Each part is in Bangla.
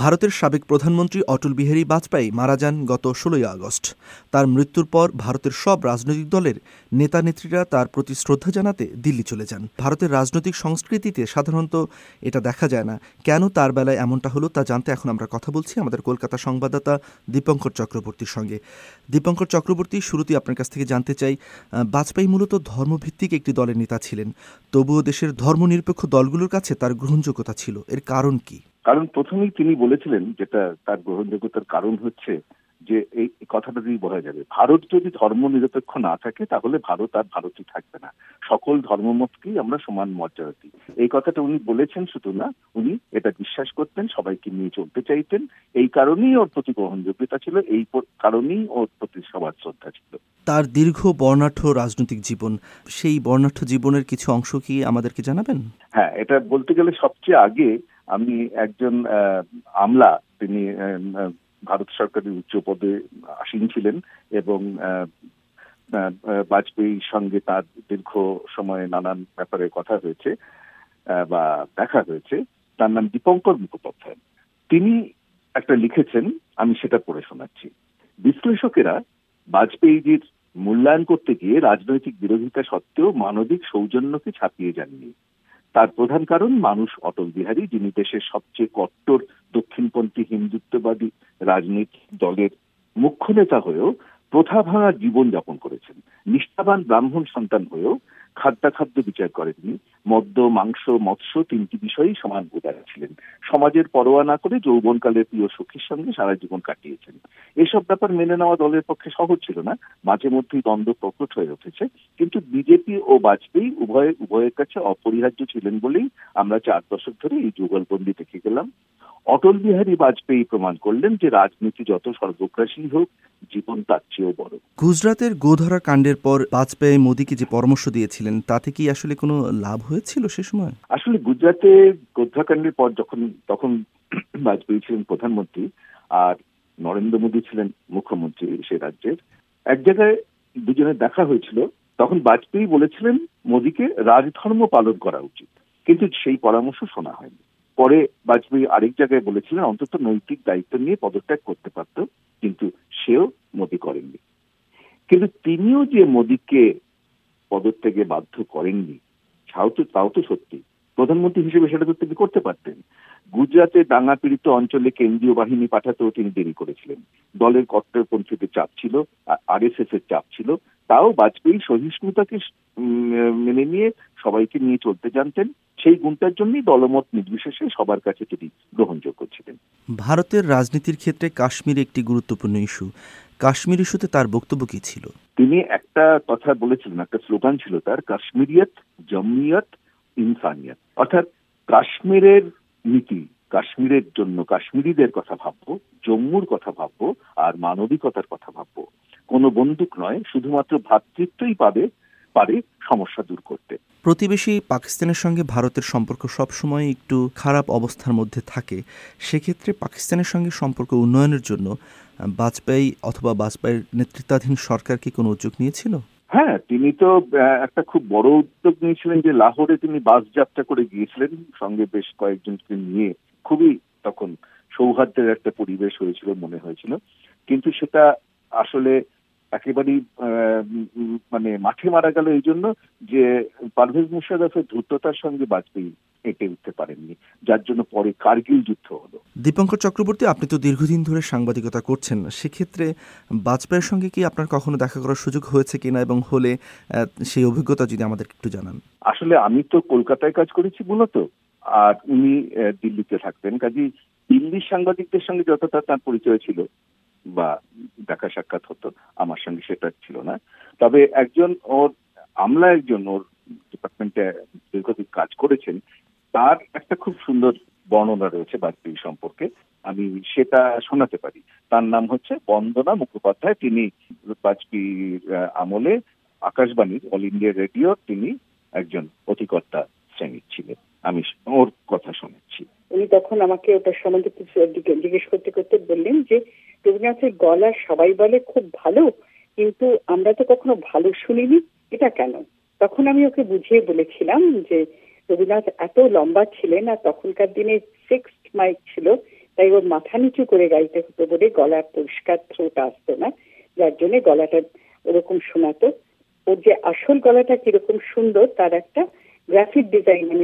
ভারতের সাবেক প্রধানমন্ত্রী অটল বিহারী বাজপেয়ী মারা যান গত ১৬ই আগস্ট। তার মৃত্যুর পর ভারতের সব রাজনৈতিক দলের নেতা নেত্রীরা তার প্রতি শ্রদ্ধা জানাতে দিল্লি চলে যান। ভারতের রাজনৈতিক সংস্কৃতিতে সাধারণত এটা দেখা যায় না। কেন তার বেলায় এমনটা হলো তা জানতে এখন আমরা কথা বলছি আমাদের কলকাতা সংবাদদাতা দীপঙ্কর চক্রবর্তীর সঙ্গে। দীপঙ্কর চক্রবর্তী, শুরুতেই আপনার কাছ থেকে জানতে চাই, বাজপেয়ী মূলত ধর্মভিত্তিক একটি দলের নেতা ছিলেন, তবুও দেশের ধর্মনিরপেক্ষ দলগুলোর কাছে তার গ্রহণযোগ্যতা ছিল। এর কারণ কি? কারণ প্রথমেই তিনি বলেছিলেন, যেটা তার গ্রহণযোগ্যতার কারণ হচ্ছে যে এই কথাটা দিয়ে বোঝা যাবে, ভারত যদি ধর্ম নিরপেক্ষ না থাকে তাহলে ভারত আর ভারতই থাকবে না। সকল ধর্মমতকেই আমরা সমান মর্যাদা দিই। এই কথাটা উনি বলেছেন শুধু না, উনি এটা বিশ্বাস করতেন, সবাইকে নিয়ে চলতে চাইতেন। এই কারণেই ওর প্রতি গ্রহণযোগ্যতা ছিল, এই কারণেই ওর প্রতি সবার শ্রদ্ধা ছিল। তার দীর্ঘ বর্ণাঢ্য রাজনৈতিক জীবন, সেই বর্ণাঢ্য জীবনের কিছু অংশ কি আমাদেরকে জানাবেন? হ্যাঁ, এটা বলতে গেলে সবচেয়ে আগে আমি একজন আমলা, তিনি ভারত সরকারের উচ্চ পদে আসীন ছিলেন এবং বাজপেয়ীর সঙ্গে তার দীর্ঘ সময়ে নানান ব্যাপারে কথা হয়েছে বা দেখা হয়েছে। তার নাম দীপঙ্কর মুখোপাধ্যায়। তিনি একটা লিখেছেন, আমি সেটা পড়ে শোনাচ্ছি। বিশ্লেষকেরা বাজপেয়ীজির মূল্যায়ন করতে গিয়ে রাজনৈতিক বিরোধিতা সত্ত্বেও মানবিক সৌজন্যকে ছাপিয়ে যাননি। তার প্রধান কারণ মানুষ অটল বিহারী, যিনি দেশের সবচেয়ে কট্টর দক্ষিণপন্থী হিন্দুত্ববাদী রাজনৈতিক দলের মুখ্য নেতা হয়েও প্রথা ভাঙা জীবন যাপন করেছেন। নিষ্ঠাবান ব্রাহ্মণ সন্তান হয়েও খাদ্যাখাদ্য বিচার করেননি। মদ্য, মাংস, মৎস্য তিনটি বিষয়ই সমান উদার ছিলেন। সমাজের পরোয়া না করে যৌবনকালের প্রিয় সখীর সঙ্গে সারা জীবন কাটিয়েছেন। এসব ব্যাপার মেনে নেওয়া দলের পক্ষে সহজ ছিল না। মাঝে মধ্যেই দ্বন্দ্ব প্রকট হয়ে উঠেছে, কিন্তু বিজেপি ও বাজপেয়ী উভয়ের কাছে অপরিহার্য ছিলেন বলেই আমরা ৪ দশক ধরে এই যুগলবন্দি দেখে গেলাম। অটল বিহারী বাজপেয়ী প্রমাণ করলেন যে রাজনীতি যত সর্বগ্রাসী হোক, জীবন তার চেয়েও বড়। গুজরাতের গোধরা কাণ্ডের পর বাজপেয়ী মোদীকে যে পরামর্শ দিয়েছিলেন, তাতে কি আসলে কোনো লাভ হয়েছিল সে সময়? আসলে গুজরাতে গোধরা কাণ্ডের পর তখন বাজপেয়ী ছিলেন প্রধানমন্ত্রী আর নরেন্দ্র মোদী ছিলেন মুখ্যমন্ত্রী সেই রাজ্যের। এক জায়গায় দুজনের দেখা হয়েছিল। তখন বাজপেয়ী বলেছিলেন মোদীকে রাজধর্ম পালন করা উচিত, কিন্তু সেই পরামর্শ শোনা হয়নি। পরে বাজপেয়ী আরেক জায়গায় বলেছিলেন অন্তত নৈতিক দায়িত্ব নিয়ে পদত্যাগ করতে পারত, কিন্তু সেও মোদী করেননি। কিন্তু তিনিও যে মোদীকে পদত্যাগে বাধ্য করেননি তাও তো সত্যি। প্রধানমন্ত্রী হিসেবে সেটা তো তিনি করতে পারতেন। গুজরাতে দাঙ্গা পীড়িত অঞ্চলে কেন্দ্রীয় বাহিনী পাঠাতেও তিনি দেরি করেছিলেন। দলের কট্টরপন্থীদের চাপ ছিল, আরএসএস এর চাপ ছিল। তাও বাজপেয়ী সহিষ্ণুতাকে মেনে নিয়ে সবাইকে নিয়ে চলতে জানতেন। সেই গুণটার জন্যই দলমত নির্বিশেষে সবার কাছে তিনি গ্রহণযোগ্য ছিলেন। ভারতের রাজনীতির ক্ষেত্রে কাশ্মীর একটি গুরুত্বপূর্ণ ইস্যু। কাশ্মীর ইস্যুতে তার বক্তব্য কি ছিল? তিনি একটা কথা বলেছিলেন, একটা স্লোগান ছিল তার, কাশ্মীরিয়ত, জম্মিয়ত, ইনসানিয়ত। অর্থাৎ কাশ্মীরের নীতি, কাশ্মীরের জন্য কাশ্মীরিদের কথা ভাববো, জম্মুর কথা ভাববো, আর মানবিকতার কথা ভাববো। কোনো বন্দুক নয়, শুধুমাত্র ভ্রাতৃত্বই পারে সমস্যা দূর করতে। প্রতিবেশী পাকিস্তানের সঙ্গে ভারতের সম্পর্ক সবসময় একটু খারাপ অবস্থার মধ্যে থাকে। সেক্ষেত্রে পাকিস্তানের সঙ্গে সম্পর্ক উন্নয়নের জন্য বাজপেয়ী অথবা বাজপেয়ীর নেতৃত্বাধীন সরকার কি কোনো উদ্যোগ নিয়েছিল? হ্যাঁ, তিনি তো একটা খুব বড় উদ্যোগ নিয়েছিলেন যে লাহোরে তিনি বাস যাত্রা করে গিয়েছিলেন সঙ্গে বেশ কয়েকজনকে নিয়ে। খুবই তখন সৌহার্দ্যের একটা পরিবেশ হয়েছিল মনে হয়েছিল, কিন্তু সেটা আসলে একেবারেই মানে মাঠে মারা গেল এই জন্য যে পারভেজ মুশাররফের ধূর্ততার সঙ্গে বাজপেয়ী এঁটে উঠতে পারেননি, যার জন্য পরে কার্গিল যুদ্ধ হলো। দীপঙ্কর চক্রবর্তী, আপনি তো দীর্ঘদিন ধরে সাংবাদিকতা করছেন, সেক্ষেত্রে বাজপেয়ীর সঙ্গে কি আপনার কখনো দেখা করার সুযোগ হয়েছে কিনা, এবং হলে সেই অভিজ্ঞতা যদি আমাদের একটু জানান। আসলে আমি তো কলকাতায় কাজ করেছি মূলত, আর উনি দিল্লিতে থাকতেন। কাজেই দিল্লির সাংবাদিকদের সঙ্গে যতটা তার পরিচয় ছিল বা দেখা সাক্ষাৎ হতো, আমার সঙ্গে সেটা ছিল না। তবে আমলা একজন ওর ডিপার্টমেন্টে দীর্ঘদিন কাজ করেছেন, তার একটা খুব সুন্দর বর্ণনা রয়েছে বাজপেয়ী সম্পর্কে, আমি সেটা শোনাতে পারি। তার নাম হচ্ছে বন্দনা মুখোপাধ্যায়। তিনি বাজপেয়ীর আমলে আকাশবাণীর, অল ইন্ডিয়া রেডিও তিনি একজন অধিকর্তা শ্রেণীর ছিলেন। আমি ওর কথা শোনাচ্ছি। উনি তখন আমাকে ওটার সম্বন্ধে জিজ্ঞেস করতে করতে বললেন যে রবীন্দ্রনাথের গলা সবাই বলে খুব ভালো, কিন্তু আমরা তো কখনো ভালো শুনিনি, এটা কেন? তখন আমি ওকে বুঝিয়ে বলেছিলাম যে রবীন্দ্রনাথ এত লম্বা ছিলেন, আর তখনকার দিনে ফিক্সড মাইক ছিল, তাই ওর মাথা নিচু করে গাইতে হতো বলে গলার পরিষ্কার থ্রোট আসতো না, যার জন্য গলাটা ওরকম শোনাতো। ওর যে আসল গলাটা কিরকম সুন্দর তার একটা গ্রাফিক ডিজাইন আমি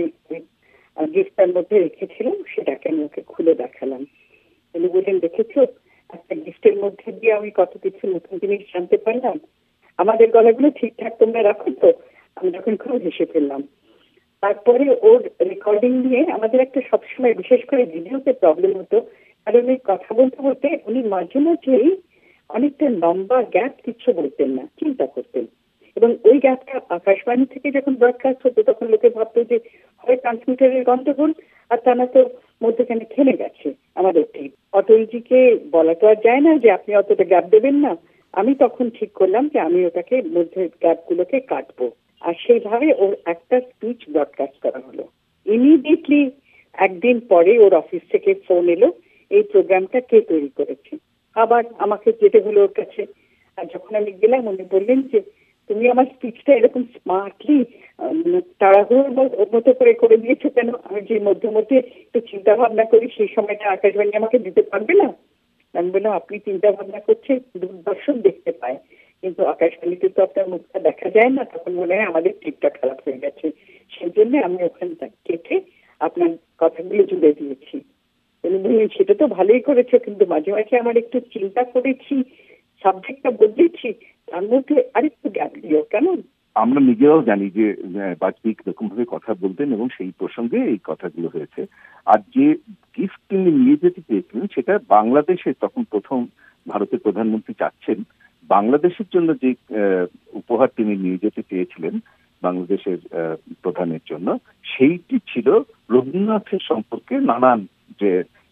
গিফটের মধ্যে রেখেছিলাম, সেটাকে আমি ওকে খুলে দেখালাম। উনি বললেন, দেখেছো একটা গিফটের মধ্যে দিয়ে আমি কত কিছু নতুন জিনিস জানতে পারলাম, আমাদের গলাগুলো ঠিকঠাক তোমরা রাখো তো। আমি তখন খুব হেসে ফেললাম। তারপরে ওর রেকর্ডিং নিয়ে আমাদের একটা সবসময় বিশেষ করে ভিডিওতে প্রবলেম হতো, কারণ ওই কথা বলতে বলতে উনি মাঝে মাঝেই অনেকটা লম্বা গ্যাপ কিছু বলতেন না, চিন্তা করতেন। এবং ওই গ্যাপটা আকাশবাণী থেকে যখন ব্রডকাস্ট হতো তখন লোকে ভাবতো যে হয় ট্রান্সমিটারের গন্ডগোল, আর তা না তো মধ্যখানে থেমে গেছে আমাদের ঠিক। অটলজিকে বলা তো আর যায় না যে আপনি অতটা গ্যাপ দেবেন না। আমি তখন ঠিক করলাম যে আমি ওটাকে মধ্যে গ্যাপগুলোকে কাটবো, আর সেইভাবে ওর একটা স্পিচ ব্রডকাস্ট করা হলো। ইমিডিয়েটলি একদিন পরে ওর অফিস থেকে ফোন এলো, এই প্রোগ্রামটা কে তৈরি করেছে। আবার আমাকে যেতে হলো ওর কাছে। আর যখন আমি গেলাম উনি বললেন যে তুমি আমার স্পিচটা এরকম স্মার্টলি তাড়াহুড়োর মতো করে করে দিয়েছো কেন? আমি যে মধ্যে মধ্যে একটু চিন্তা ভাবনা করি সেই সময়টা আকাশবাণী আমাকে দিতে পারবে না? আমি বললাম, আপনি চিন্তা ভাবনা করছেন দূরদর্শন দেখতে পায়, কিন্তু আকাশবাণীতে তো আপনার মুখটা দেখা যায় না। তখন মনে হয় আমাদের টিপটা খারাপ হয়ে গেছে, সেই জন্য আমি ওখানটা কেটে আপনার কথাগুলো জুড়ে দিয়েছি। উনি বললেন, সেটা তো ভালোই করেছো, কিন্তু মাঝে মাঝে আমার একটু চিন্তা করেছি, সাবজেক্টটা বদলেছি, তার মধ্যে আরেকটু গ্যাপ দিও কেমন? আমরা নিজেরাও জানি যে বাজপেয়ী এরকম ভাবে কথা বলতেন এবং সেই প্রসঙ্গে এই কথাগুলো হয়েছে। আর যে গিফট তিনি নিয়ে যেতে চেয়েছিলেন সেটা বাংলাদেশে তখন প্রথম ভারতের প্রধানমন্ত্রী চাচ্ছেন বাংলাদেশের জন্য যে উপহার তিনি নিয়ে যেতে চেয়েছিলেন বাংলাদেশের প্রধানের জন্য, সেইটি ছিল রবীন্দ্রনাথের সম্পর্কে নানান যে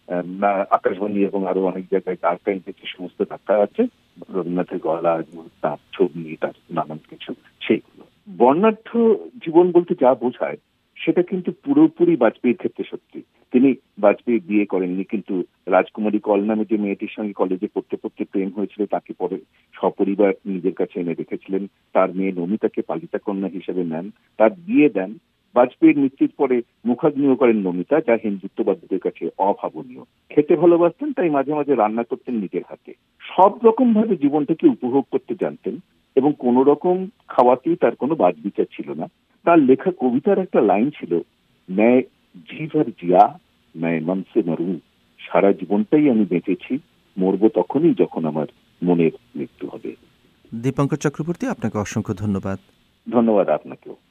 আকাশবাণী এবং আরো অনেক জায়গায় আর্কাইভে যে সমস্ত ডাটা আছে রবীন্দ্রনাথের গলা, তার ছবি, তার নানান কিছু, সেইগুলো। বর্ণাঢ্য জীবন বলতে যা বোঝায় সেটা কিন্তু পুরোপুরি বাজপেয়ীর ক্ষেত্রে সত্যি। তিনি বাজপেয়ী বিয়ে করেননি, কিন্তু রাজকুমারী কল নামে যে মেয়েটির সঙ্গে কলেজে পড়তে পড়তে প্রেম হয়েছিল তাকে পরে সপরিবার নিজের কাছে এনে রেখেছিলেন। তার মেয়ে নমিতাকে পালিতা কন্যা হিসেবে নেন, তার বিয়ে দেন। বাজপেয়ীর মৃত্যুর পরে মুখাগ্নিও করেন নমিতা, যা হিন্দুত্ববাদীদের কাছে অভাবনীয়। খেতে ভালোবাসতেন, তাই মাঝে মাঝে রান্না করতেন নিজের হাতে। সব রকম ভাবে জীবনটাকে উপভোগ করতে জানতেন এবং কোন রকম খাওয়াতেই তার কোনো বাদ বিচার ছিল না। তার লেখা কবিতার একটা লাইন ছিল, मैं जी भर जिया मैं मन से मरूं, সারা জীবনটাই আমি বেঁচেছি, মরবো তখনই যখন আমার মনের মৃত্যু হবে। দীপঙ্কর চক্রবর্তী, আপনাকে অসংখ্য ধন্যবাদ। ধন্যবাদ আপনাকেও।